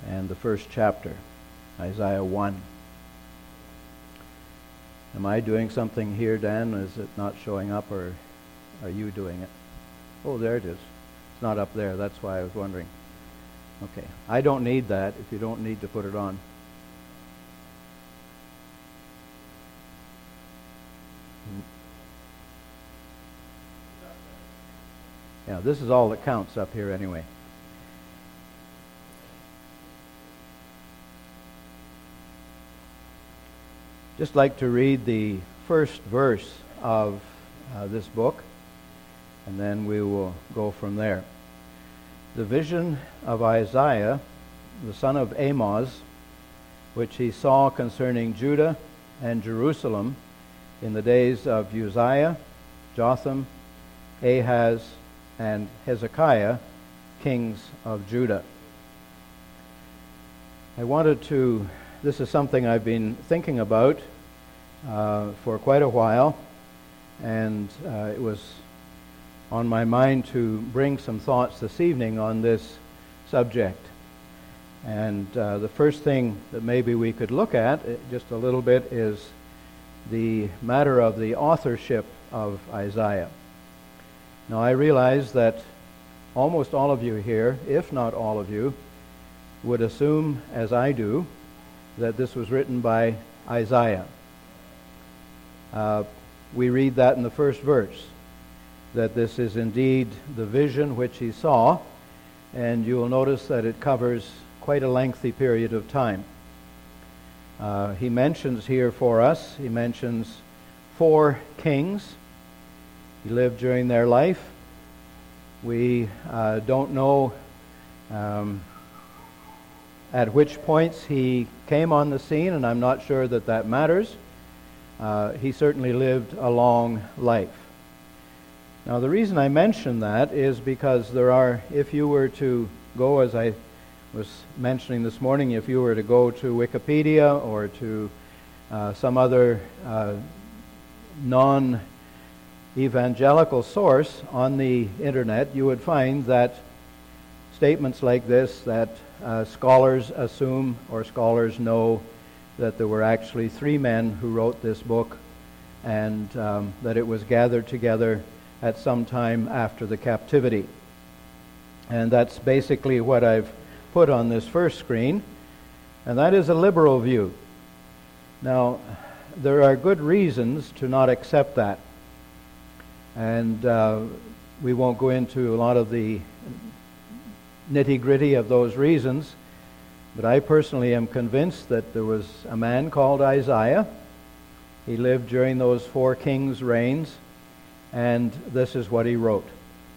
and the first chapter, Isaiah 1. Am I doing something here, Dan? Is it not showing up, or are you doing it? Oh, there it is. It's not up there. That's why I was wondering. Okay. I don't need that if you don't need to put it on. Yeah, this is all that counts up here anyway. Just like to read the first verse of this book, and then we will go from there. The vision of Isaiah, the son of Amoz, which he saw concerning Judah and Jerusalem in the days of Uzziah, Jotham, Ahaz, and Hezekiah, kings of Judah. This is something I've been thinking about for quite a while, and it was on my mind to bring some thoughts this evening on this subject. And the first thing that maybe we could look at just a little bit is the matter of the authorship of Isaiah. Now, I realize that almost all of you here, if not all of you, would assume, as I do, that this was written by Isaiah. We read that in the first verse, that this is indeed the vision which he saw, and you will notice that it covers quite a lengthy period of time. He mentions here for us, he mentions 4 kings. He lived during their life. We don't know at which points he came on the scene, and I'm not sure that matters. He certainly lived a long life. Now, the reason I mention that is because if you were to go, as I was mentioning this morning, if you were to go to Wikipedia or to some other non-evangelical source on the internet, you would find that statements like this, that scholars assume or scholars know that there were actually 3 men who wrote this book, and that it was gathered together at some time after the captivity. And that's basically what I've put on this first screen, and that is a liberal view. Now, there are good reasons to not accept that, and we won't go into a lot of the nitty-gritty of those reasons, but I personally am convinced that there was a man called Isaiah. He lived during those 4 kings' reigns, and this is what he wrote.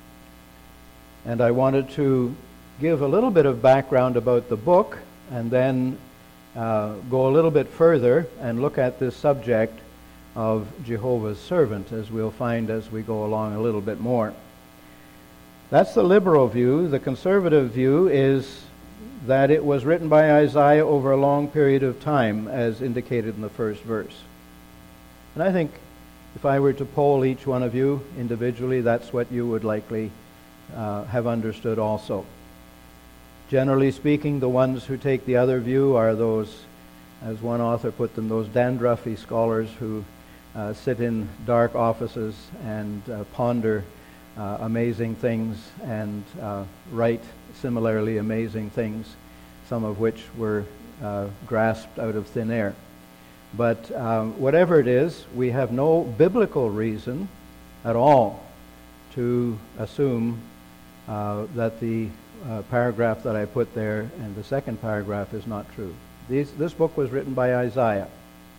And I wanted to give a little bit of background about the book, and then go a little bit further and look at this subject of Jehovah's servant, as we'll find as we go along a little bit more. That's the liberal view. The conservative view is that it was written by Isaiah over a long period of time, as indicated in the first verse. And I think if I were to poll each one of you individually, that's what you would likely have understood also. Generally speaking, the ones who take the other view are those, as one author put them, those dandruffy scholars who sit in dark offices and ponder amazing things and write similarly amazing things, some of which were grasped out of thin air. But whatever it is, we have no biblical reason at all to assume that the paragraph that I put there and the second paragraph is not true. This book was written by Isaiah.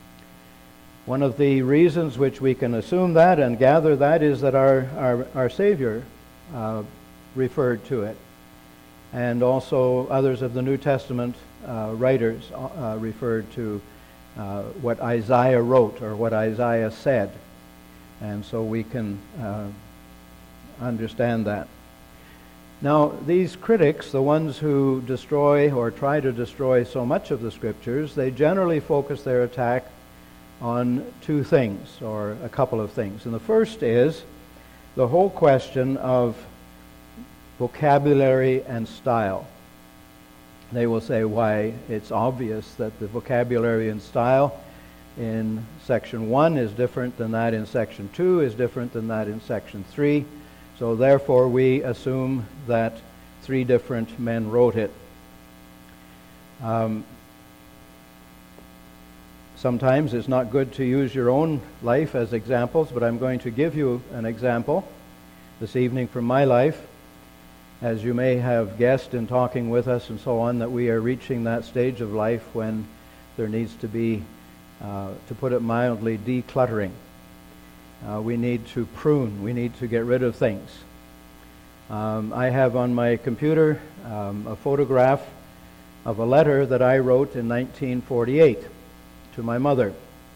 One of the reasons which we can assume that and gather that is that our Savior referred to it, and also others of the New Testament writers referred to what Isaiah wrote or what Isaiah said, and so we can understand that. Now, these critics, the ones who destroy or try to destroy so much of the Scriptures, they generally focus their attack on 2 things, or a couple of things. And the first is the whole question of vocabulary and style. they will say why it's obvious that the vocabulary and style in section 1 is different than that in section 2, is different than that in section 3. So therefore we assume that 3 different men wrote it. Sometimes it's not good to use your own life as examples, but I'm going to give you an example this evening from my life. As you may have guessed in talking with us and so on, that we are reaching that stage of life when there needs to be, to put it mildly, decluttering. We need to prune. We need to get rid of things. I have on my computer a photograph of a letter that I wrote in 1948 to my mother.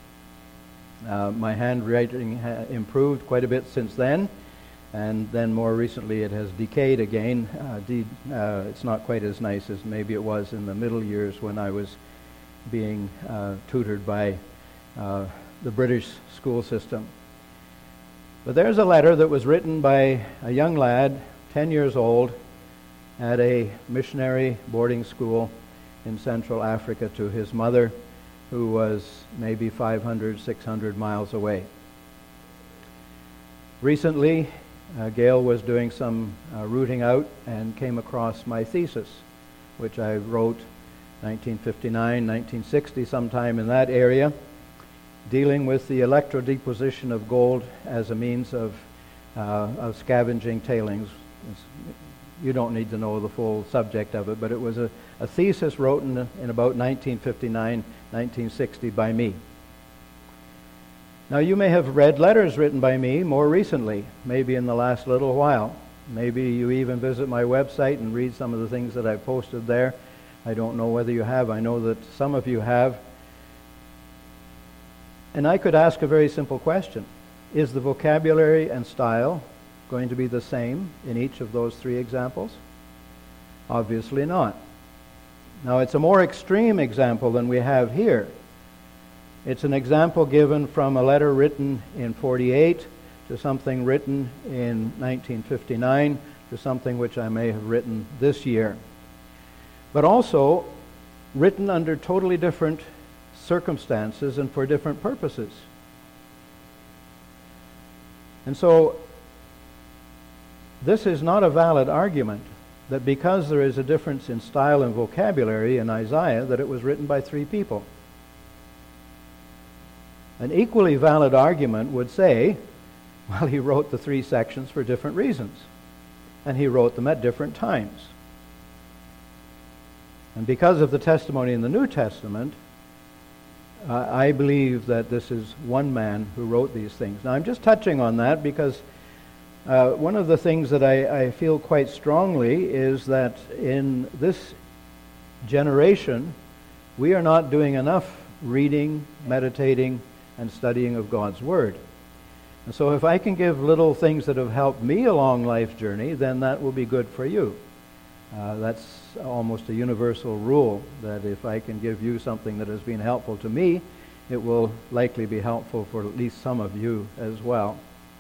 My handwriting improved quite a bit since then, and then more recently it has decayed again. It's not quite as nice as maybe it was in the middle years when I was being tutored by the British school system. But there's a letter that was written by a young lad, 10 years old, at a missionary boarding school in Central Africa to his mother, who was maybe 500, 600 miles away. Recently, Gail was doing some rooting out and came across my thesis, which I wrote 1959, 1960, sometime in that area, dealing with the electrodeposition of gold as a means of scavenging tailings. You don't need to know the full subject of it, but it was a thesis written in about 1959, 1960 by me. Now, you may have read letters written by me more recently, maybe in the last little while. Maybe you even visit my website and read some of the things that I've posted there. I don't know whether you have. I know that some of you have. And I could ask a very simple question. Is the vocabulary and style going to be the same in each of those 3 examples? Obviously not. Now, it's a more extreme example than we have here. It's an example given from a letter written in 48 to something written in 1959 to something which I may have written this year. But also written under totally different circumstances and for different purposes. And so this is not a valid argument that because there is a difference in style and vocabulary in Isaiah that it was written by 3 people. An equally valid argument would say, well, he wrote the 3 sections for different reasons, and he wrote them at different times. And because of the testimony in the New Testament, I believe that this is one man who wrote these things. Now, I'm just touching on that because one of the things that I feel quite strongly is that in this generation, we are not doing enough reading, meditating, and studying of God's Word. And so if I can give little things that have helped me along life's journey, then that will be good for you. That's almost a universal rule, that if I can give you something that has been helpful to me, it will likely be helpful for at least some of you as well.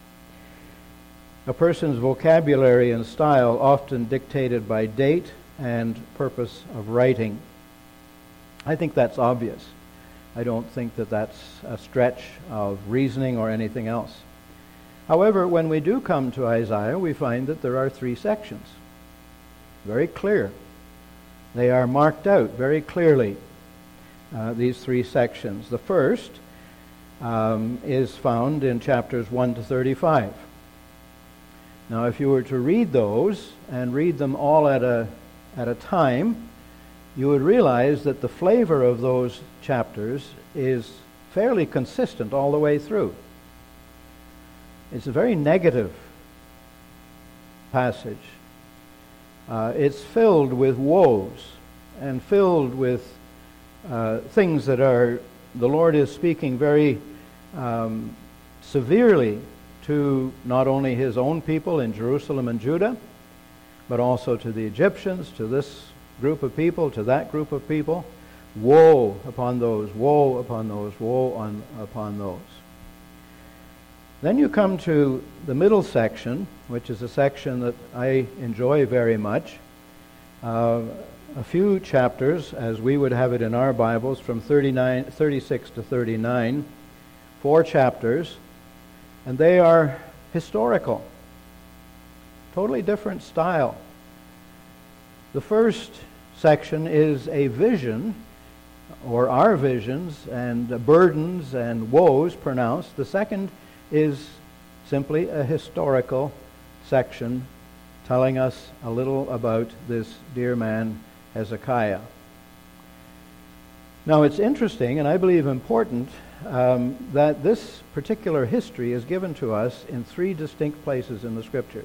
A person's vocabulary and style often dictated by date and purpose of writing. I think that's obvious. I don't think that that's a stretch of reasoning or anything else. However, when we do come to Isaiah, we find that there are 3 sections. Very clear. They are marked out very clearly, these 3 sections. The first is found in chapters 1 to 35. Now, if you were to read those and read them all at a time, you would realize that the flavor of those chapters is fairly consistent all the way through. It's a very negative passage. It's filled with woes and filled with things that the Lord is speaking very severely to not only his own people in Jerusalem and Judah, but also to the Egyptians, to this group of people, to that group of people. Woe upon those, woe upon those, woe upon those. Then you come to the middle section, which is a section that I enjoy very much. a few chapters, as we would have it in our Bibles, from 36 to 39, 4 chapters, and they are historical. Totally different style. The first section is a vision, or our visions, and burdens and woes pronounced. The second is simply a historical section telling us a little about this dear man, Hezekiah. Now it's interesting, and I believe important, that this particular history is given to us in 3 distinct places in the Scriptures.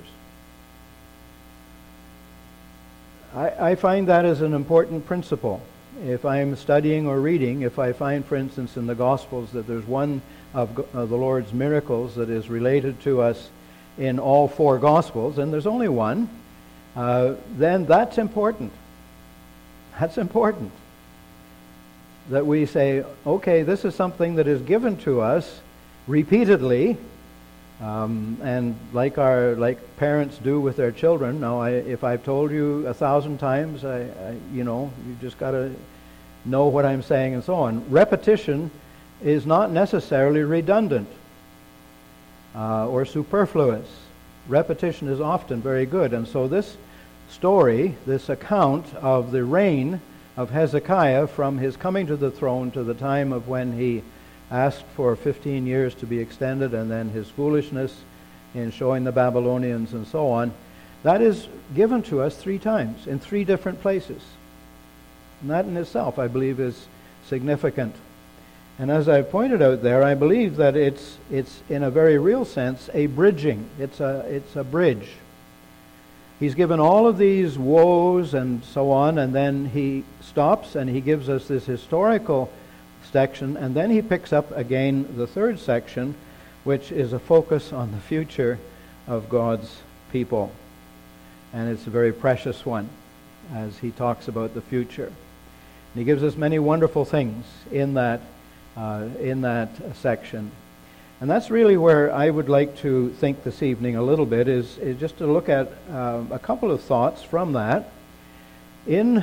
I find that as an important principle. If I'm studying or reading, if I find, for instance, in the Gospels that there's one of the Lord's miracles that is related to us in all 4 Gospels, and there's only one, then that's important. That's important. That we say, okay, this is something that is given to us repeatedly, and like parents do with their children. Now, if I've told you 1,000 times, you just got to know what I'm saying and so on. Repetition is not necessarily redundant or superfluous. Repetition is often very good, and so this story, this account of the reign of Hezekiah from his coming to the throne to the time of when he asked for 15 years to be extended, and then his foolishness in showing the Babylonians and so on, that is given to us 3 times in 3 different places. And that in itself, I believe, is significant. And as I pointed out there, I believe that it's in a very real sense a bridging. It's a bridge. He's given all of these woes and so on, and then he stops and he gives us this historical section, and then he picks up again the 3rd section, which is a focus on the future of God's people. And it's a very precious one as he talks about the future. And he gives us many wonderful things in that section. And that's really where I would like to think this evening a little bit, is just to look at a couple of thoughts from that. In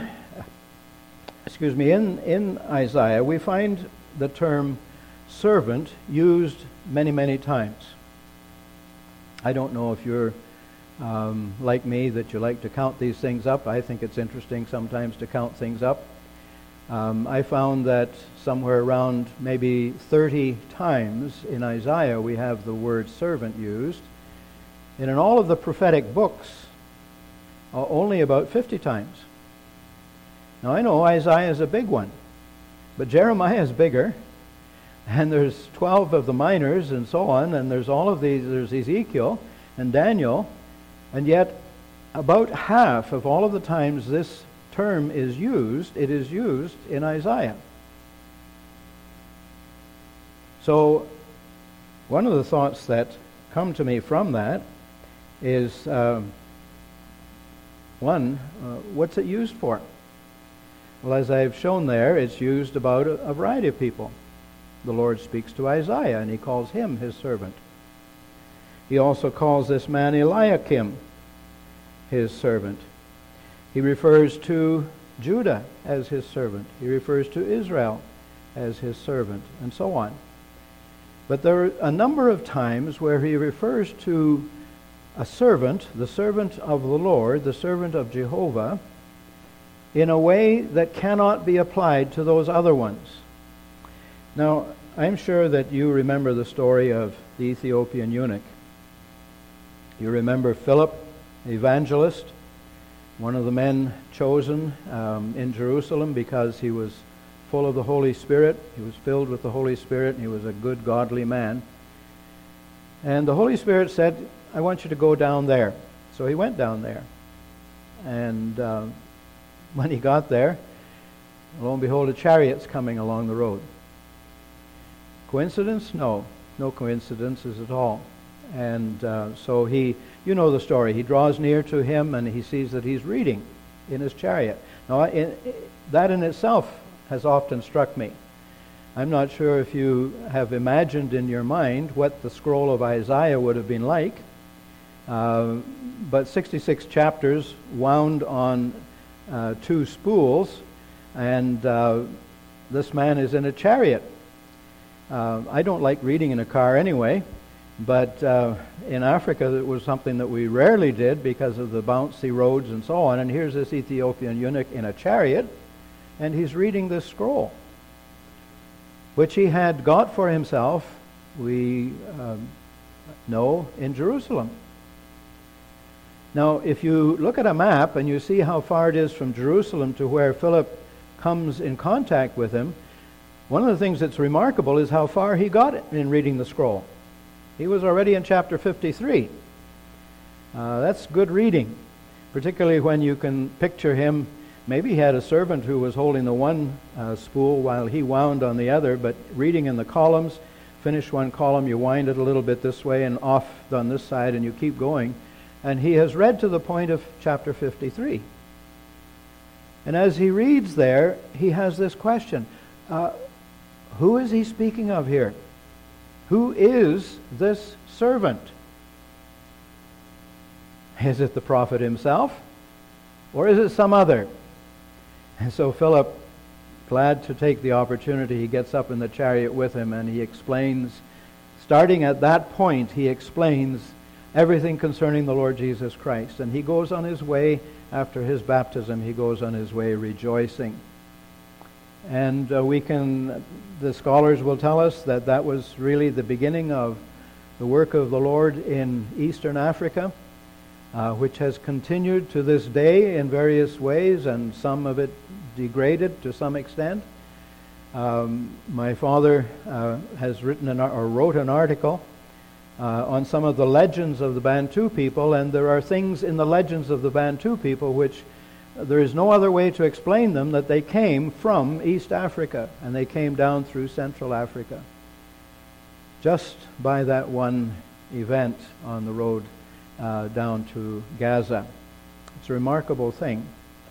Isaiah, we find the term servant used many, many times. I don't know if you're like me, that you like to count these things up. I think it's interesting sometimes to count things up. I found that somewhere around maybe 30 times in Isaiah we have the word servant used. And in all of the prophetic books, only about 50 times. Now I know Isaiah is a big one, but Jeremiah is bigger, and there's 12 of the minors and so on, and there's all of these, there's Ezekiel and Daniel, and yet about half of all of the times this term is used, it is used in Isaiah. So one of the thoughts that come to me from that is, what's it used for? Well, as I've shown there, it's used about a variety of people. The Lord speaks to Isaiah, and he calls him his servant. He also calls this man Eliakim his servant. He refers to Judah as his servant. He refers to Israel as his servant, and so on. But there are a number of times where he refers to a servant, the servant of the Lord, the servant of Jehovah, in a way that cannot be applied to those other ones. Now, I'm sure that you remember the story of the Ethiopian eunuch. You remember Philip, the evangelist, one of the men chosen in Jerusalem because he was full of the Holy Spirit. He was filled with the Holy Spirit, and he was a good, godly man. And the Holy Spirit said, I want you to go down there. So he went down there. And when he got there, lo and behold, a chariot's coming along the road. Coincidence? No. No coincidences at all. And so he, you know the story, he draws near to him and he sees that he's reading in his chariot. Now, that in itself has often struck me. I'm not sure if you have imagined in your mind what the scroll of Isaiah would have been like, but 66 chapters wound on two spools, and this man is in a chariot. I don't like reading in a car anyway, but in Africa it was something that we rarely did because of the bouncy roads and so on. And here's this Ethiopian eunuch in a chariot, and he's reading this scroll, which he had got for himself, we know, in Jerusalem. Now, if you look at a map and you see how far it is from Jerusalem to where Philip comes in contact with him, one of the things that's remarkable is how far he got in reading the scroll. He was already in chapter 53. That's good reading, particularly when you can picture him. Maybe he had a servant who was holding the one spool while he wound on the other, but reading in the columns, finish one column, you wind it a little bit this way and off on this side, and you keep going. And he has read to the point of chapter 53. And as he reads there, he has this question. Who is he speaking of here? Who is this servant? Is it the prophet himself? Or is it some other? And so Philip, glad to take the opportunity, he gets up in the chariot with him and he explains, starting at that point, he explains everything concerning the Lord Jesus Christ. And he goes on his way, after his baptism, he goes on his way rejoicing. And the scholars will tell us that that was really the beginning of the work of the Lord in Eastern Africa, which has continued to this day in various ways, and some of it degraded to some extent. My father has wrote an article on some of the legends of the Bantu people, and there are things in the legends of the Bantu people which there is no other way to explain them that they came from East Africa, and they came down through Central Africa just by that one event on the road down to Gaza. It's a remarkable thing.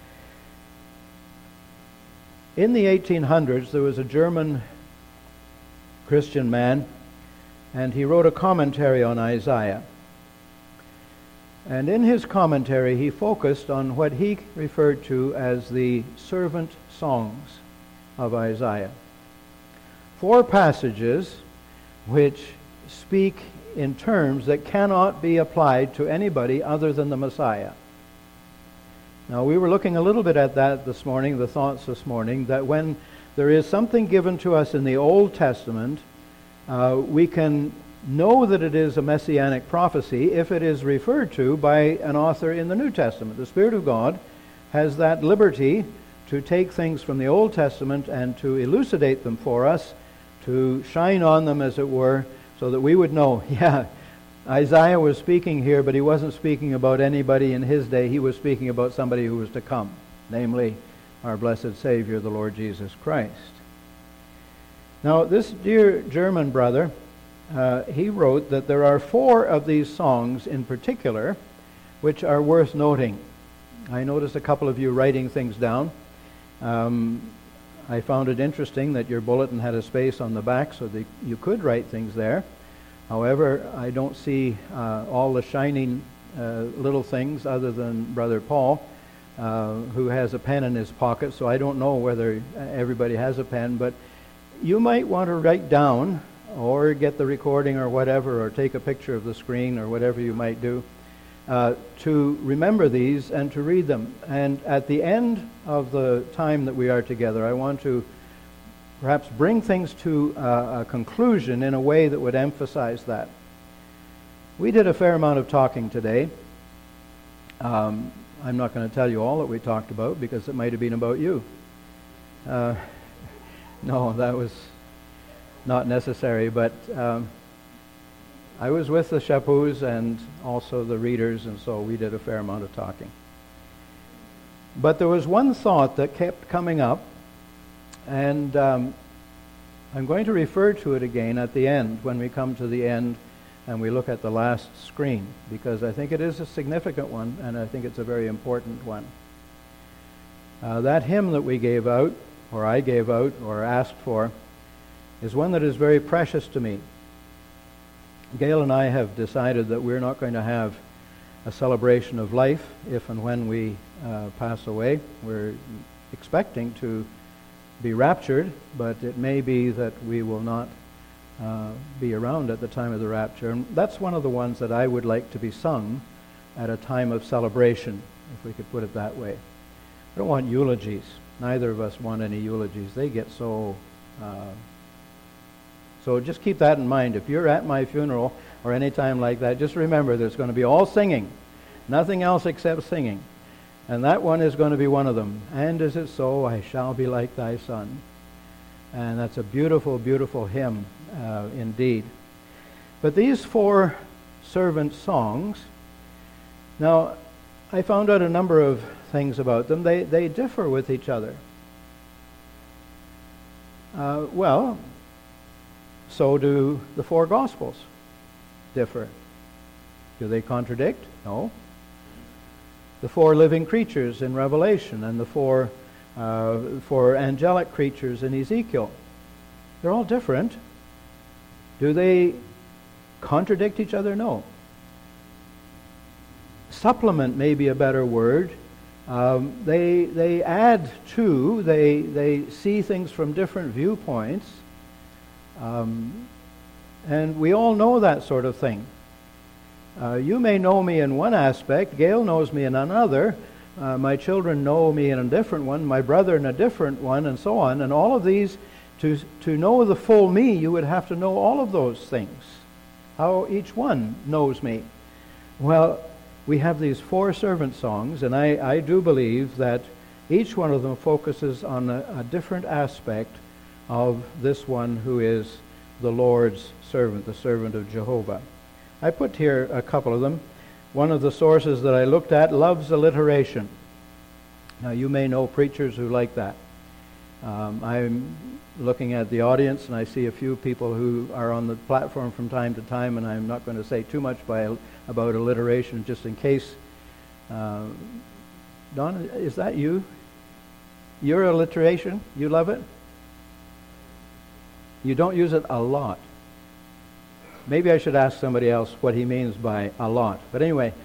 In the 1800s, there was a German Christian man, and he wrote a commentary on Isaiah. And in his commentary, he focused on what he referred to as the servant songs of Isaiah. 4 passages which speak in terms that cannot be applied to anybody other than the Messiah. Now, we were looking a little bit at that this morning, the thoughts this morning, that when there is something given to us in the Old Testament, we can know that it is a messianic prophecy if it is referred to by an author in the New Testament. The Spirit of God has that liberty to take things from the Old Testament and to elucidate them for us, to shine on them, as it were, so that we would know, yeah, Isaiah was speaking here, but he wasn't speaking about anybody in his day. He was speaking about somebody who was to come, namely our blessed Savior, the Lord Jesus Christ. Now, this dear German brother, he wrote that there are 4 of these songs in particular which are worth noting. I noticed a couple of you writing things down. I found it interesting that your bulletin had a space on the back so that you could write things there. However, I don't see all the shining little things other than Brother Paul, who has a pen in his pocket, so I don't know whether everybody has a pen, but you might want to write down or get the recording or whatever, or take a picture of the screen or whatever you might do, to remember these and to read them. And at the end of the time that we are together, I want to perhaps bring things to a conclusion in a way that would emphasize that. We did a fair amount of talking today. I'm not going to tell you all that we talked about because it might have been about you. No, that was not necessary, but I was with the Chapus and also the readers, and so we did a fair amount of talking. But there was one thought that kept coming up, and I'm going to refer to it again at the end, when we come to the end and we look at the last screen, because I think it is a significant one, and I think it's a very important one. That hymn that we gave out, or I gave out, or asked for, is one that is very precious to me. Gail and I have decided that we're not going to have a celebration of life if and when we pass away. We're expecting to be raptured, but it may be that we will not be around at the time of the rapture. And that's one of the ones that I would like to be sung at a time of celebration, if we could put it that way. I don't want eulogies. Neither of us want any eulogies. They get so... So just keep that in mind. If you're at my funeral or any time like that, just remember there's going to be all singing. Nothing else except singing. And that one is going to be one of them. And is it so, I shall be like thy Son. And that's a beautiful, beautiful hymn indeed. But these 4 servant songs, now I found out a number of things about them. They differ with each other. Well, so do the 4 Gospels differ. Do they contradict? No. The 4 living creatures in Revelation and the 4 angelic creatures in Ezekiel, they're all different. Do they contradict each other? No. Supplement may be a better word. They add to, they see things from different viewpoints. And we all know that sort of thing. You may know me in one aspect, Gail knows me in another, my children know me in a different one, my brother in a different one, and so on. And all of these, to know the full me, you would have to know all of those things. How each one knows me. Well, we have these 4 servant songs, and I do believe that each one of them focuses on a different aspect of this one who is the Lord's servant, the servant of Jehovah. I put here a couple of them. One of the sources that I looked at loves alliteration. Now, you may know preachers who like that. I'm looking at the audience, and I see a few people who are on the platform from time to time, and I'm not going to say too much about alliteration, just in case. Don, is that you? Your alliteration? You love it? You don't use it a lot. Maybe I should ask somebody else what he means by a lot. But anyway,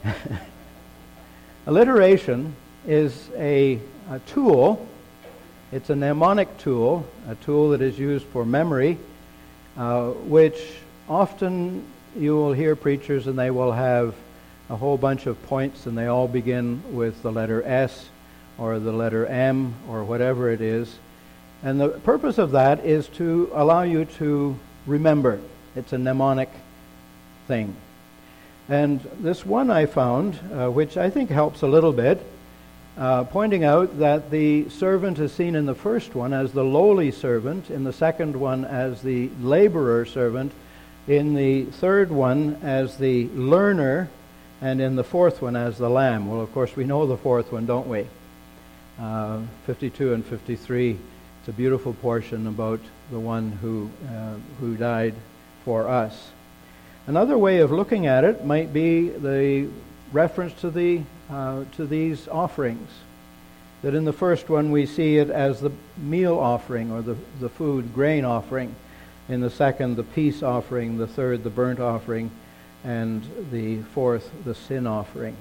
alliteration is a tool. It's a mnemonic tool, a tool that is used for memory, which often you will hear preachers and they will have a whole bunch of points and they all begin with the letter S or the letter M or whatever it is. And the purpose of that is to allow you to remember. It's a mnemonic thing. And this one I found, which I think helps a little bit, pointing out that the servant is seen in the first one as the lowly servant, in the second one as the laborer servant, in the third one as the learner, and in the fourth one as the lamb. Well, of course, we know the fourth one, don't we? 52 and 53. It's a beautiful portion about the one who died for us. Another way of looking at it might be the reference to these offerings. That in the first one we see it as the meal offering or the food grain offering. In the second, the peace offering. The third, the burnt offering. And the fourth, the sin offering.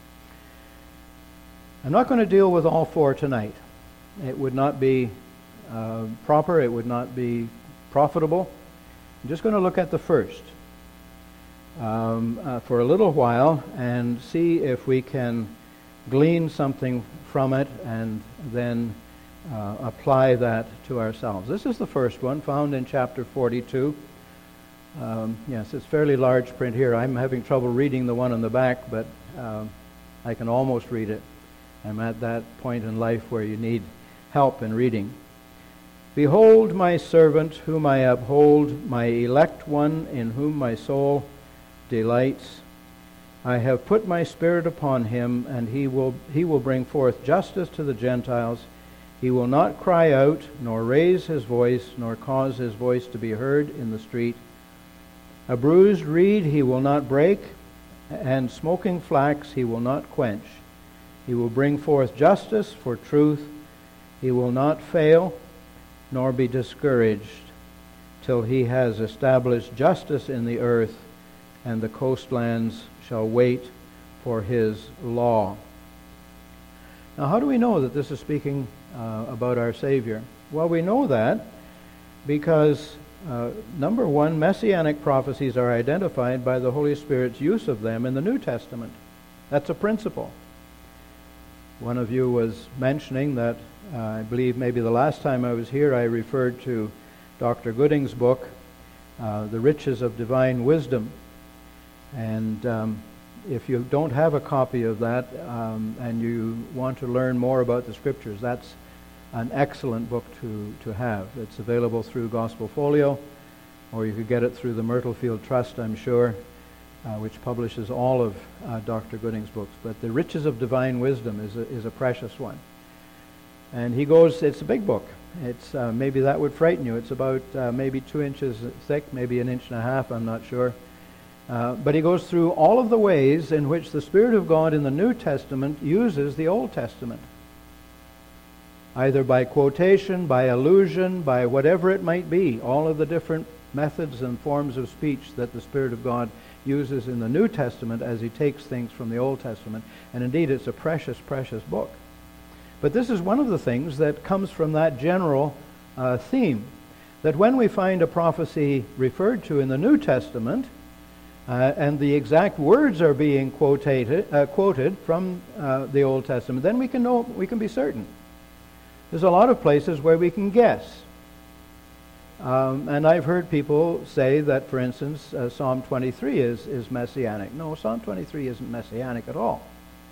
I'm not going to deal with all 4 tonight. It would not be proper. It would not be profitable. I'm just going to look at the first for a little while and see if we can glean something from it and then apply that to ourselves. This is the first one, found in chapter 42. Yes, it's fairly large print here. I'm having trouble reading the one on the back, but I can almost read it. I'm at that point in life where you need help in reading. Behold my servant whom I uphold, my elect one in whom my soul delights. I have put my spirit upon him, and he will bring forth justice to the Gentiles. He will not cry out, nor raise his voice, nor cause his voice to be heard in the street. A bruised reed he will not break, and smoking flax he will not quench. He will bring forth justice for truth. He will not fail, nor be discouraged, till he has established justice in the earth, and the coastlands shall wait for his law. Now, how do we know that this is speaking about our Savior? Well, we know that because, number one, messianic prophecies are identified by the Holy Spirit's use of them in the New Testament. That's a principle. One of you was mentioning that, I believe maybe the last time I was here, I referred to Dr. Gooding's book, The Riches of Divine Wisdom. And if you don't have a copy of that and you want to learn more about the Scriptures, that's an excellent book to have. It's available through Gospel Folio, or you could get it through the Myrtlefield Trust, I'm sure, which publishes all of Dr. Gooding's books. But The Riches of Divine Wisdom is a precious one. And he goes, it's a big book. It's maybe that would frighten you. It's about maybe 2 inches thick, maybe 1.5 inches, I'm not sure. But he goes through all of the ways in which the Spirit of God in the New Testament uses the Old Testament. Either by quotation, by allusion, by whatever it might be. All of the different methods and forms of speech that the Spirit of God uses in the New Testament as he takes things from the Old Testament. And indeed, it's a precious, precious book. But this is one of the things that comes from that general theme. That when we find a prophecy referred to in the New Testament, and the exact words are being quoted from the Old Testament, then we can be certain. There's a lot of places where we can guess. And I've heard people say that, for instance, Psalm 23 is messianic. No, Psalm 23 isn't messianic at all.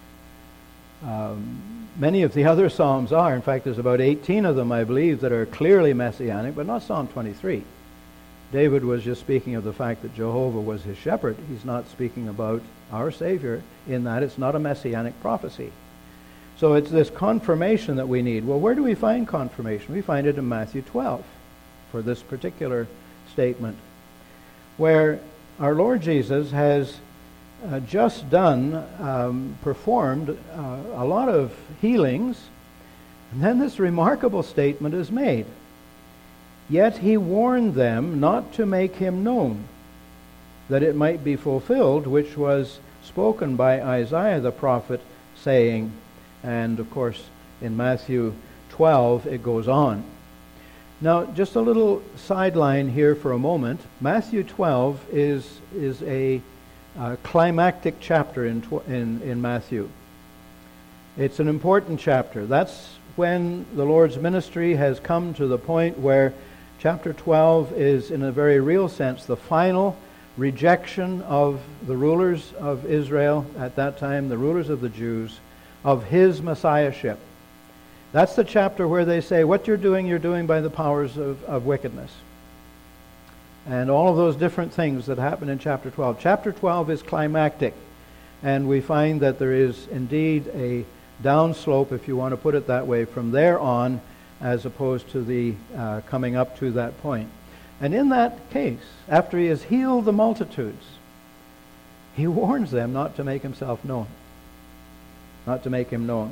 Many of the other Psalms are. In fact, there's about 18 of them, I believe, that are clearly messianic, but not Psalm 23. David was just speaking of the fact that Jehovah was his shepherd. He's not speaking about our Savior in that it's not a messianic prophecy. So it's this confirmation that we need. Well, where do we find confirmation? We find it in Matthew 12 for this particular statement, where our Lord Jesus has just performed a lot of healings, and then this remarkable statement is made. Yet he warned them not to make him known, that it might be fulfilled, which was spoken by Isaiah the prophet, saying, and of course in Matthew 12 it goes on. Now, just a little sideline here for a moment. Matthew 12 is a climactic chapter in Matthew. It's an important chapter. That's when the Lord's ministry has come to the point where chapter 12 is, in a very real sense, the final rejection of the rulers of Israel at that time, the rulers of the Jews, of his messiahship. That's the chapter where they say, what you're doing by the powers of wickedness. And all of those different things that happen in chapter 12. Chapter 12 is climactic, and we find that there is indeed a downslope, if you want to put it that way, from there on, as opposed to the coming up to that point. And in that case, after he has healed the multitudes, he warns them not to make himself known. Not to make him known.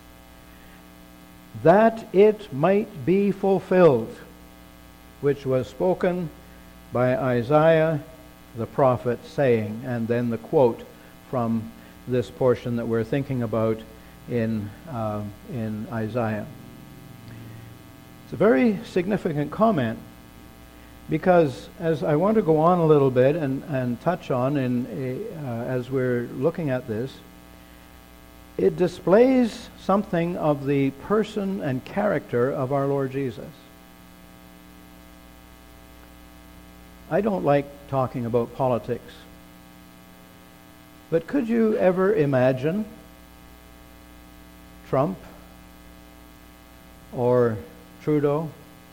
That it might be fulfilled, which was spoken by Isaiah the prophet, saying, and then the quote from this portion that we're thinking about in Isaiah. It's a very significant comment, because as I want to go on a little bit and touch on as we're looking at this, it displays something of the person and character of our Lord Jesus. I don't like talking about politics, but could you ever imagine Trump or Trudeau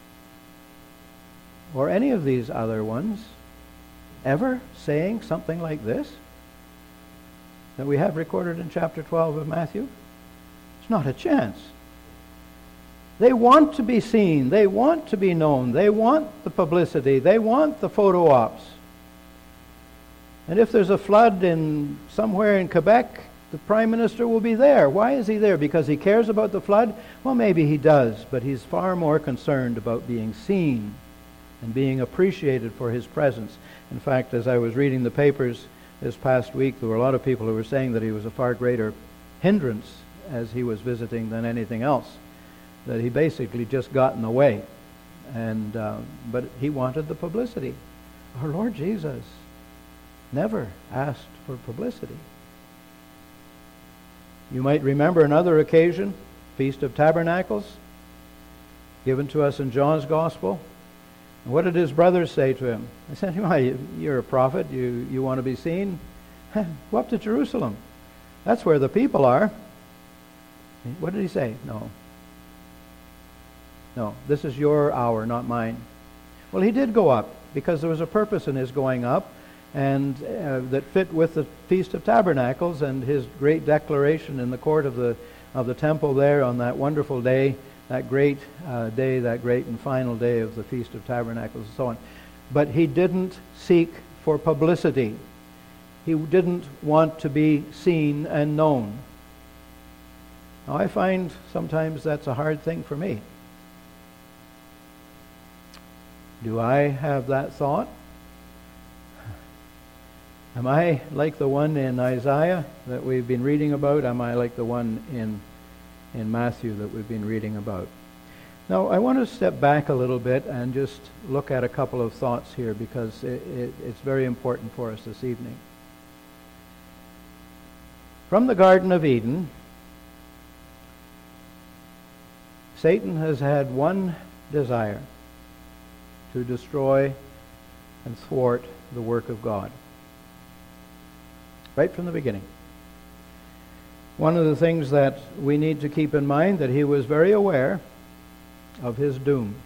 or any of these other ones ever saying something like this that we have recorded in chapter 12 of Matthew? It's not a chance. They want to be seen. They want to be known. They want the publicity. They want the photo ops. And if there's a flood somewhere in Quebec, the Prime Minister will be there. Why is he there? Because he cares about the flood? Well, maybe he does, but he's far more concerned about being seen and being appreciated for his presence. In fact, as I was reading the papers this past week, there were a lot of people who were saying that he was a far greater hindrance as he was visiting than anything else, that he basically just got in the way. But he wanted the publicity. Our Lord Jesus never asked for publicity. You might remember another occasion, Feast of Tabernacles, given to us in John's Gospel. And what did his brothers say to him? They said, you're a prophet, you want to be seen? Go up to Jerusalem. That's where the people are. What did he say? No, this is your hour, not mine. Well, he did go up, because there was a purpose in his going up, and that fit with the Feast of Tabernacles and his great declaration in the court of the temple there on that wonderful day, that great day, that great and final day of the Feast of Tabernacles and so on. But he didn't seek for publicity. He didn't want to be seen and known. Now, I find sometimes that's a hard thing for me. Do I have that thought? Am I like the one in Isaiah that we've been reading about? Am I like the one in Matthew that we've been reading about? Now, I want to step back a little bit and just look at a couple of thoughts here, because it's very important for us this evening. From the Garden of Eden, Satan has had one desire: to destroy and thwart the work of God. Right from the beginning. One of the things that we need to keep in mind, that he was very aware of his doom.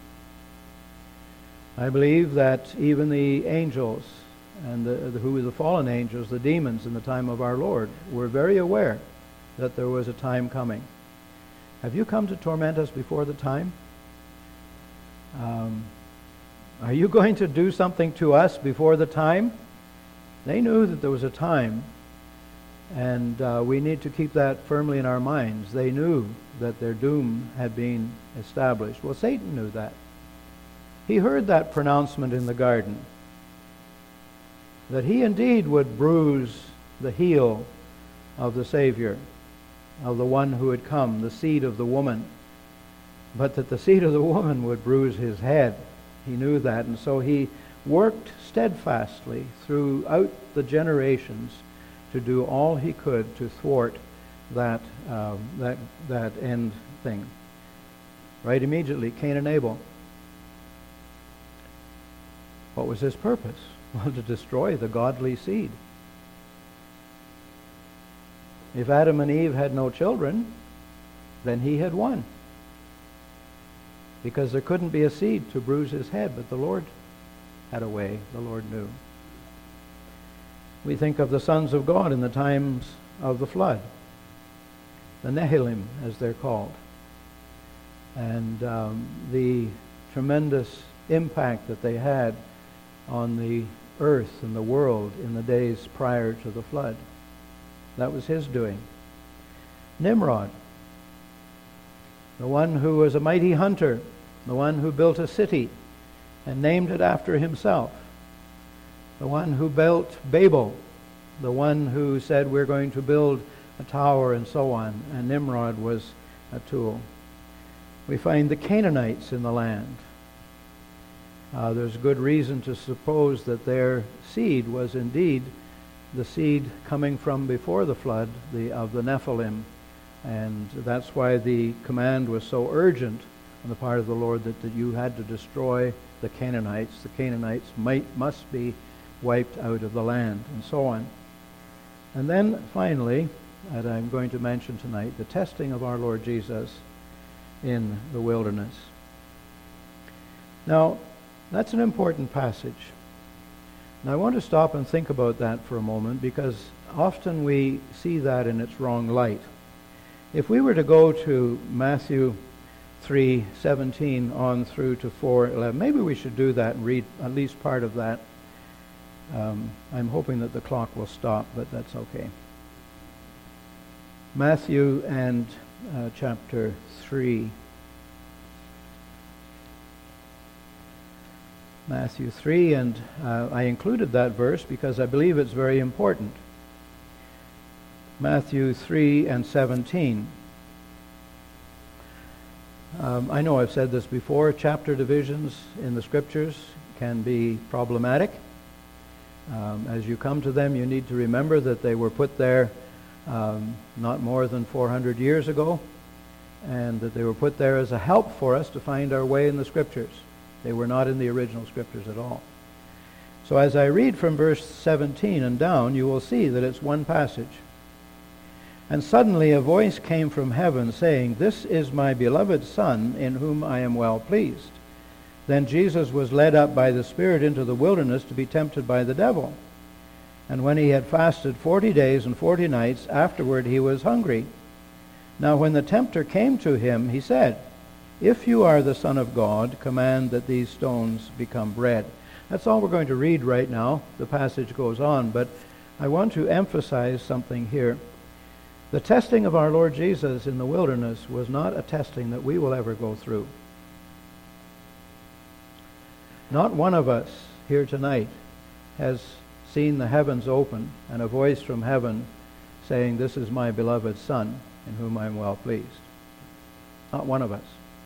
I believe that even the angels, and who were the fallen angels, the demons in the time of our Lord, were very aware that there was a time coming. Have you come to torment us before the time? Are you going to do something to us before the time? They knew that there was a time, and we need to keep that firmly in our minds. They knew that their doom had been established. Well, Satan knew that. He heard that pronouncement in the garden, that he indeed would bruise the heel of the Savior, of the one who had come, the seed of the woman, but that the seed of the woman would bruise his head. He knew that, and so he worked steadfastly throughout the generations to do all he could to thwart that end thing. Right immediately, Cain and Abel. What was his purpose? Well, to destroy the godly seed. If Adam and Eve had no children, then he had won, because there couldn't be a seed to bruise his head, but the Lord had a way. The Lord knew. We think of the sons of God in the times of the flood, the Nephilim, as they're called, and the tremendous impact that they had on the earth and the world in the days prior to the flood. That was his doing. Nimrod, the one who was a mighty hunter, the one who built a city and named it after himself, the one who built Babel, the one who said, we're going to build a tower and so on, and Nimrod was a tool. We find the Canaanites in the land. There's good reason to suppose that their seed was indeed the seed coming from before the flood, of the Nephilim. And that's why the command was so urgent on the part of the Lord that you had to destroy the Canaanites. The Canaanites must be wiped out of the land, and so on. And then finally, that I'm going to mention tonight, the testing of our Lord Jesus in the wilderness. Now, that's an important passage. Now, I want to stop and think about that for a moment, because often we see that in its wrong light. If we were to go to Matthew 3:17 on through to 4:11, maybe we should do that and read at least part of that. I'm hoping that the clock will stop, but that's okay. Matthew and chapter 3. Matthew 3, and I included that verse because I believe it's very important. Matthew 3 and 17. I know I've said this before, chapter divisions in the Scriptures can be problematic. As you come to them, you need to remember that they were put there not more than 400 years ago, and that they were put there as a help for us to find our way in the Scriptures. They were not in the original Scriptures at all. So as I read from verse 17 and down, you will see that it's one passage. And suddenly a voice came from heaven saying, "This is my beloved Son, in whom I am well pleased." Then Jesus was led up by the Spirit into the wilderness to be tempted by the devil. And when he had fasted 40 days and 40 nights, afterward he was hungry. Now when the tempter came to him, he said, "If you are the Son of God, command that these stones become bread." That's all we're going to read right now. The passage goes on, but I want to emphasize something here. The testing of our Lord Jesus in the wilderness was not a testing that we will ever go through. Not one of us here tonight has seen the heavens open and a voice from heaven saying, "This is my beloved Son, in whom I am well pleased." Not one of us.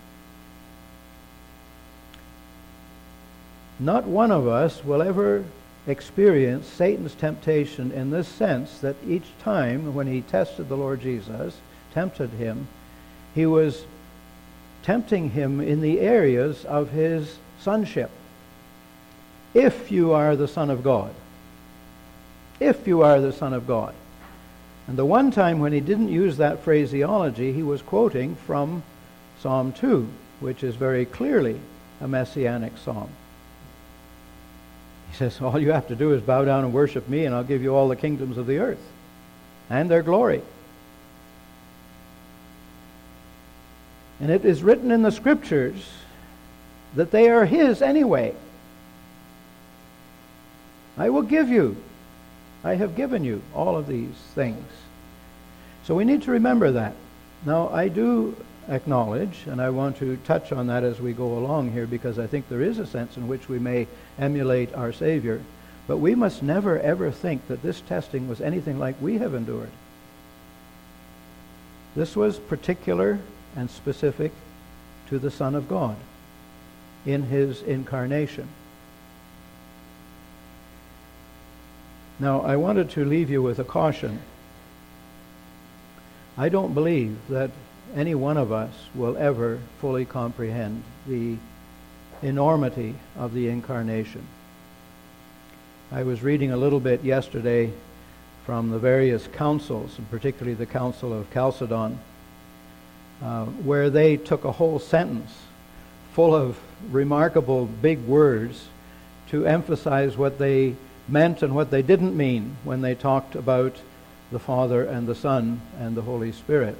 Not one of us will ever experience Satan's temptation in this sense, that each time when he tested the Lord Jesus, tempted him, he was tempting him in the areas of his sonship. If you are the Son of God. If you are the Son of God. And the one time when he didn't use that phraseology, he was quoting from Psalm 2, which is very clearly a messianic psalm. He says, all you have to do is bow down and worship me, and I'll give you all the kingdoms of the earth and their glory. And it is written in the Scriptures that they are his anyway. I will give you, I have given you all of these things. So we need to remember that. Now, I do acknowledge, and I want to touch on that as we go along here, because I think there is a sense in which we may emulate our Savior. But we must never ever think that this testing was anything like we have endured. This was particular and specific to the Son of God in his incarnation. Now, I wanted to leave you with a caution. I don't believe that any one of us will ever fully comprehend the enormity of the incarnation. I was reading a little bit yesterday from the various councils, and particularly the Council of Chalcedon, where they took a whole sentence full of remarkable big words to emphasize what they meant and what they didn't mean when they talked about the Father and the Son and the Holy Spirit.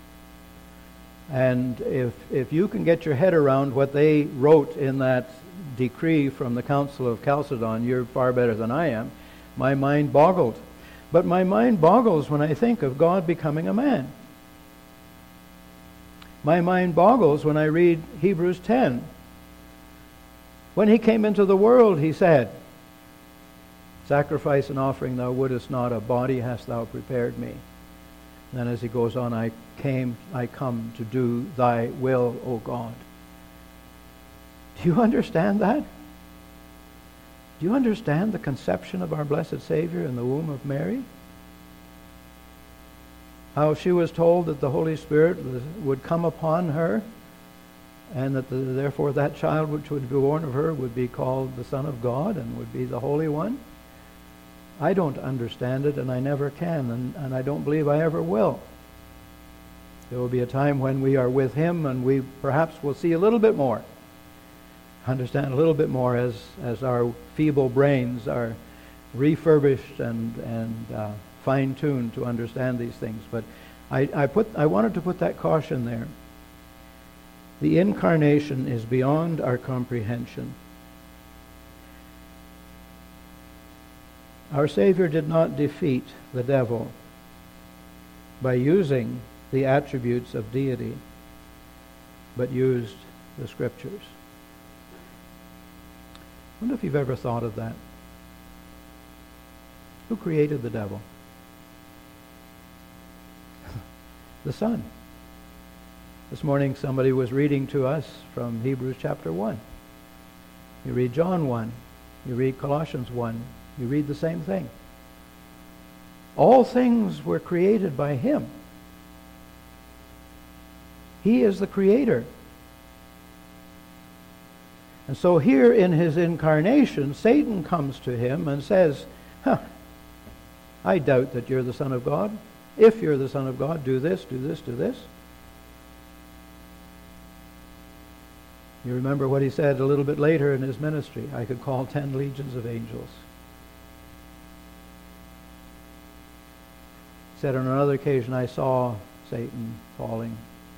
And if you can get your head around what they wrote in that decree from the Council of Chalcedon, you're far better than I am. My mind boggled. But my mind boggles when I think of God becoming a man. My mind boggles when I read Hebrews 10. When he came into the world, he said, "Sacrifice and offering thou wouldest not, a body hast thou prepared me." Then as he goes on, I come to do thy will, O God. Do you understand that? Do you understand the conception of our blessed Savior in the womb of Mary? How she was told that the Holy Spirit would come upon her, and that therefore that child which would be born of her would be called the Son of God and would be the Holy One. I don't understand it, and I never can, and I don't believe I ever will. There will be a time when we are with him, and we perhaps will see a little bit more, understand a little bit more as our feeble brains are refurbished and fine-tuned to understand these things. But I wanted to put that caution there. The incarnation is beyond our comprehension. Our Savior did not defeat the devil by using the attributes of deity, but used the Scriptures. wonder if you've ever thought of that. Who created the devil? The Son. This morning somebody was reading to us from Hebrews chapter 1. You read John 1. You read Colossians 1. You read the same thing. All things were created by Him. He is the Creator. And so here in His incarnation, Satan comes to Him and says, I doubt that you're the Son of God. If you're the Son of God, do this, do this, do this. You remember what He said a little bit later in His ministry. I could call 10 legions of angels. He said on another occasion, I saw Satan falling.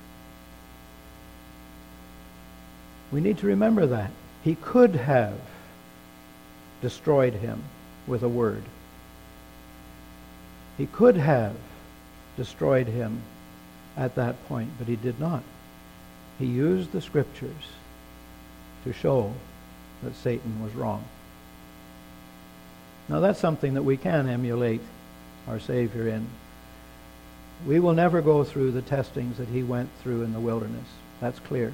We need to remember that. He could have destroyed him with a word. He could have destroyed him at that point, but he did not. He used the Scriptures to show that Satan was wrong. Now that's something that we can emulate our Savior in. We will never go through the testings that He went through in the wilderness. That's clear.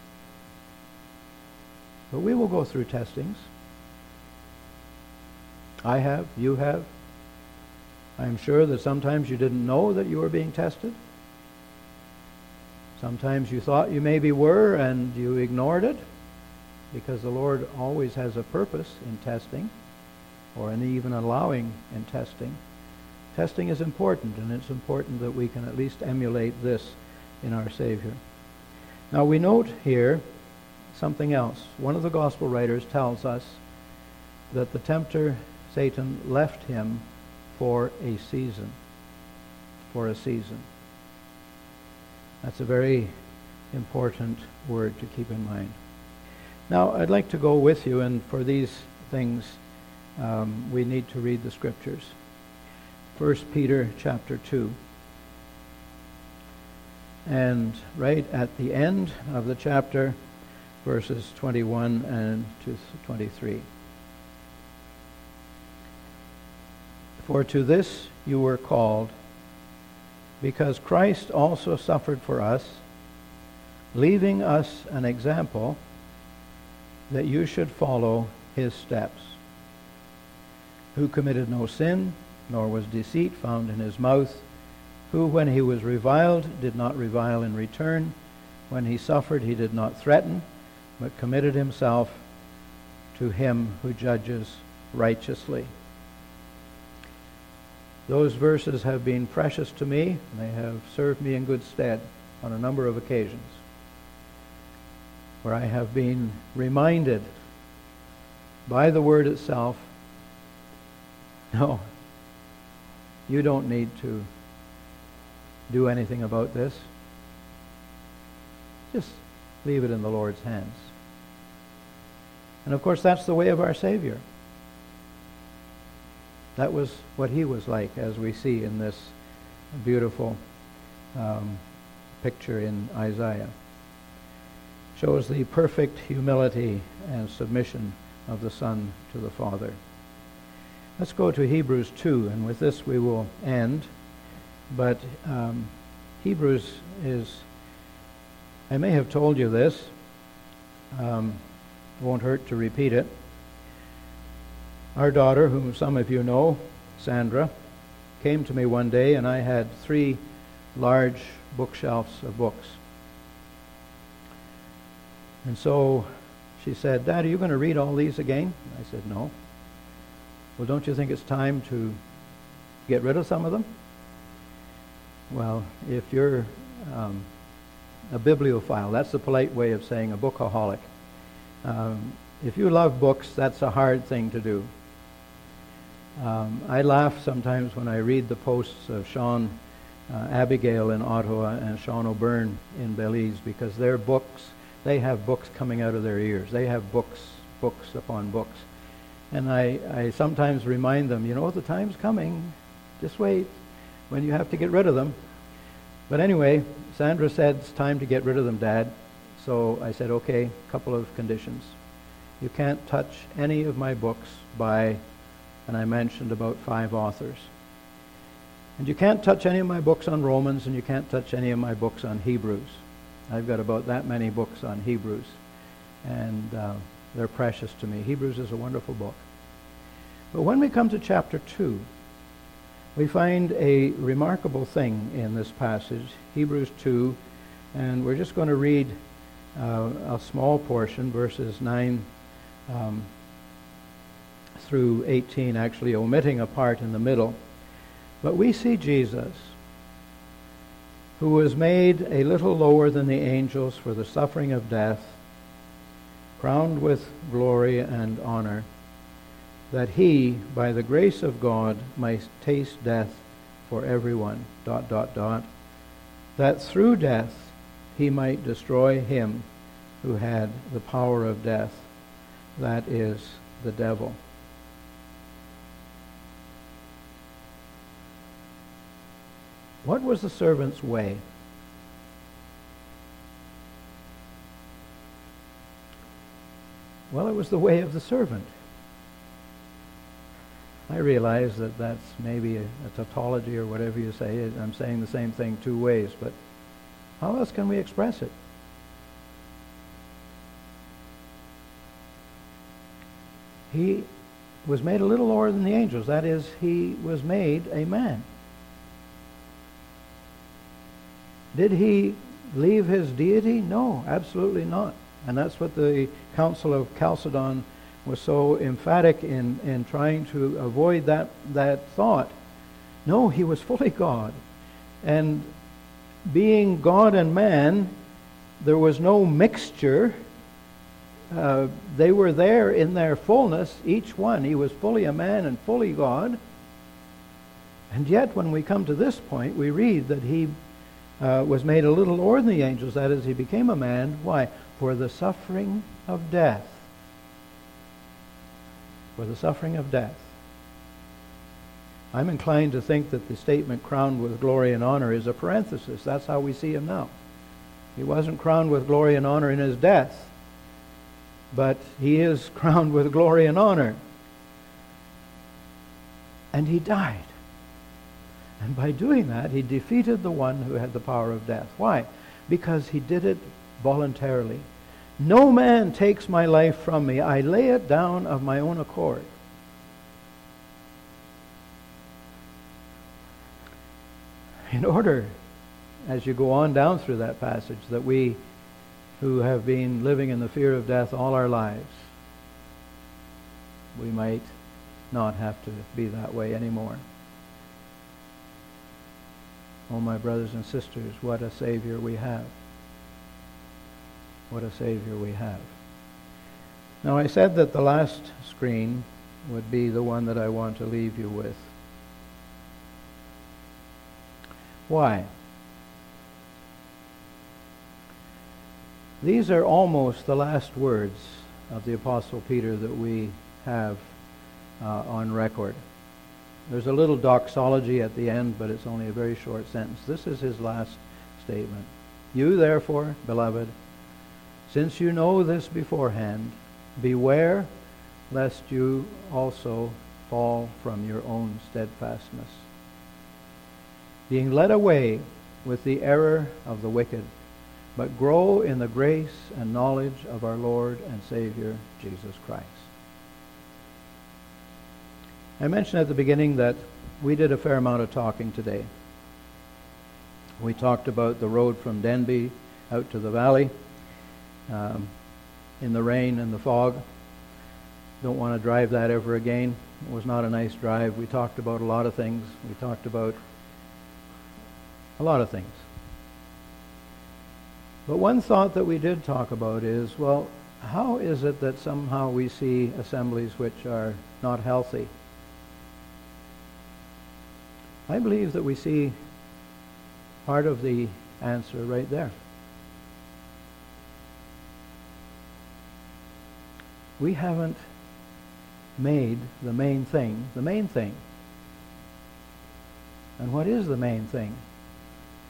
But we will go through testings. I have, you have. I'm sure that sometimes you didn't know that you were being tested. Sometimes you thought you maybe were and you ignored it, because the Lord always has a purpose in testing, or in even allowing in testing. Testing is important, and it's important that we can at least emulate this in our Savior. Now we note here something else. One of the gospel writers tells us that the tempter, Satan, left him for a season. For a season. That's a very important word to keep in mind. Now, I'd like to go with you, and for these things, we need to read the Scriptures. 1 Peter chapter 2. And right at the end of the chapter, verses 21 and to 23. For to this you were called, because Christ also suffered for us, leaving us an example that you should follow His steps, who committed no sin, nor was deceit found in His mouth, who when He was reviled did not revile in return, when He suffered He did not threaten, but committed Himself to Him who judges righteously. Those verses have been precious to me. They have served me in good stead on a number of occasions, where I have been reminded by the Word itself, no, you don't need to do anything about this. Just leave it in the Lord's hands. And of course, that's the way of our Savior. That was what He was like, as we see in this beautiful picture in Isaiah. Shows the perfect humility and submission of the Son to the Father. Let's go to Hebrews 2, and with this we will end. But Hebrews is, I may have told you this, it won't hurt to repeat it. Our daughter, whom some of you know, Sandra, came to me one day, and I had 3 large bookshelves of books. And so she said, Dad, are you going to read all these again? I said, no. Well, don't you think it's time to get rid of some of them? Well, if you're a bibliophile, that's the polite way of saying a bookaholic. If you love books, that's a hard thing to do. I laugh sometimes when I read the posts of Sean Abigail in Ottawa and Sean O'Byrne in Belize, because their books, they have books coming out of their ears. They have books upon books. And I sometimes remind them, you know, the time's coming. Just wait when you have to get rid of them. But anyway, Sandra said, it's time to get rid of them, Dad. So I said, okay, a couple of conditions. You can't touch any of my books by, and I mentioned about 5 authors. And you can't touch any of my books on Romans, and you can't touch any of my books on Hebrews. I've got about that many books on Hebrews, and they're precious to me. Hebrews is a wonderful book. But when we come to chapter 2, we find a remarkable thing in this passage, Hebrews 2, and we're just going to read a small portion, verses 9 through 18, actually omitting a part in the middle. But we see Jesus, who was made a little lower than the angels for the suffering of death, crowned with glory and honor, that he, by the grace of God, might taste death for everyone, ... that through death he might destroy him who had the power of death, that is, the devil. What was the servant's way? Well, it was the way of the servant. I realize that that's maybe a tautology or whatever you say. I'm saying the same thing 2 ways, but how else can we express it? He was made a little lower than the angels. That is, he was made a man. Did he leave his deity? No, absolutely not. And that's what the Council of Chalcedon was so emphatic in trying to avoid that thought. No, he was fully God. And being God and man, there was no mixture. They were there in their fullness, each one. He was fully a man and fully God. And yet, when we come to this point, we read that he was made a little lower than the angels. That is, he became a man. Why? For the suffering of death. For the suffering of death. I'm inclined to think that the statement crowned with glory and honor is a parenthesis. That's how we see him now. He wasn't crowned with glory and honor in his death, but he is crowned with glory and honor. And he died. And by doing that, he defeated the one who had the power of death. Why? Because he did it voluntarily. No man takes my life from me. I lay it down of my own accord. In order, as you go on down through that passage, that we who have been living in the fear of death all our lives, we might not have to be that way anymore. Oh, my brothers and sisters, what a Savior we have. What a Savior we have. Now, I said that the last screen would be the one that I want to leave you with. Why? These are almost the last words of the Apostle Peter that we have on record. There's a little doxology at the end, but it's only a very short sentence. This is his last statement. You, therefore, beloved, since you know this beforehand, beware lest you also fall from your own steadfastness, being led away with the error of the wicked, but grow in the grace and knowledge of our Lord and Savior, Jesus Christ. I mentioned at the beginning that we did a fair amount of talking today. We talked about the road from Denby out to the valley in the rain and the fog. Don't want to drive that ever again. It was not a nice drive. We talked about a lot of things. We talked about a lot of things. But one thought that we did talk about is, well, how is it that somehow we see assemblies which are not healthy? I believe that we see part of the answer right there. We haven't made the main thing the main thing. And what is the main thing?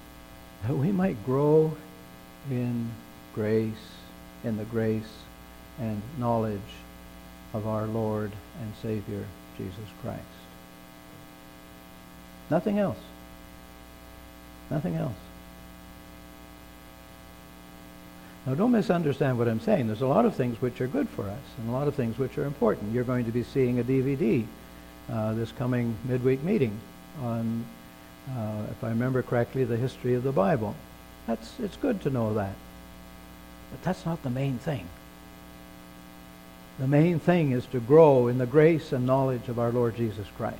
That we might grow in grace, in the grace and knowledge of our Lord and Savior, Jesus Christ. Nothing else. Nothing else. Now, don't misunderstand what I'm saying. There's a lot of things which are good for us and a lot of things which are important. You're going to be seeing a DVD this coming midweek meeting on, if I remember correctly, the history of the Bible. It's good to know that. But that's not the main thing. The main thing is to grow in the grace and knowledge of our Lord Jesus Christ.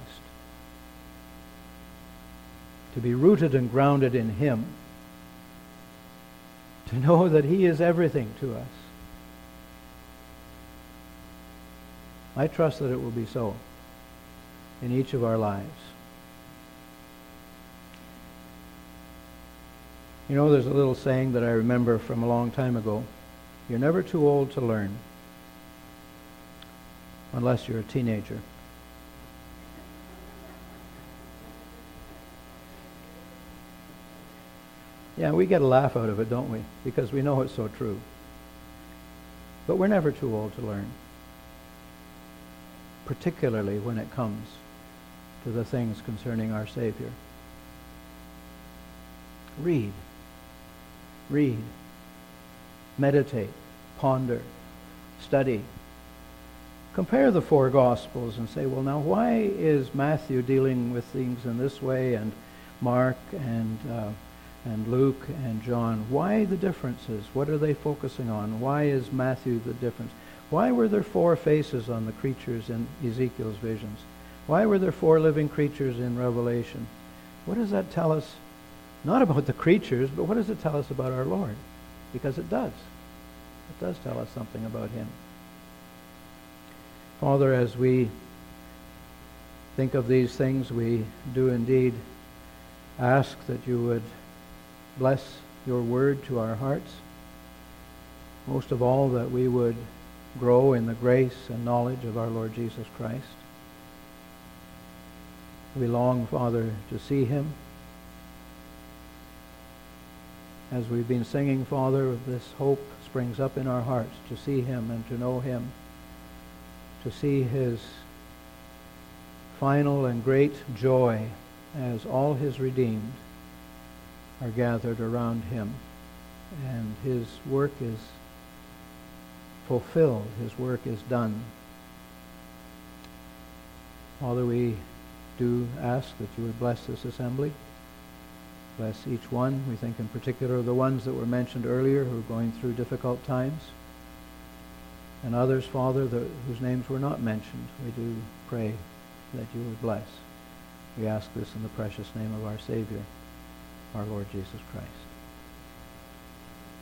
To be rooted and grounded in Him. To know that He is everything to us. I trust that it will be so in each of our lives. You know, there's a little saying that I remember from a long time ago. You're never too old to learn, unless you're a teenager. Yeah, we get a laugh out of it, don't we? Because we know it's so true. But we're never too old to learn, particularly when it comes to the things concerning our Savior. Read. Read. Meditate. Ponder. Study. Compare the four Gospels and say, well, now, why is Matthew dealing with things in this way, and Mark and Luke and John? Why the differences? What are they focusing on? Why is Matthew the difference? Why were there four faces on the creatures in Ezekiel's visions? Why were there four living creatures in Revelation? What does that tell us? Not about the creatures, but what does it tell us about our Lord? Because it does. It does tell us something about Him. Father, as we think of these things, we do indeed ask that you would bless your word to our hearts. Most of all, that we would grow in the grace and knowledge of our Lord Jesus Christ. We long, Father, to see Him. As we've been singing, Father, this hope springs up in our hearts to see Him and to know Him, to see His final and great joy as all His redeemed are gathered around Him, and His work is fulfilled, His work is done. Father, we do ask that you would bless this assembly. Bless each one. We think in particular of the ones that were mentioned earlier who are going through difficult times, and others, Father, whose names were not mentioned. We do pray that you would bless. We ask this in the precious name of our Savior, our Lord Jesus Christ.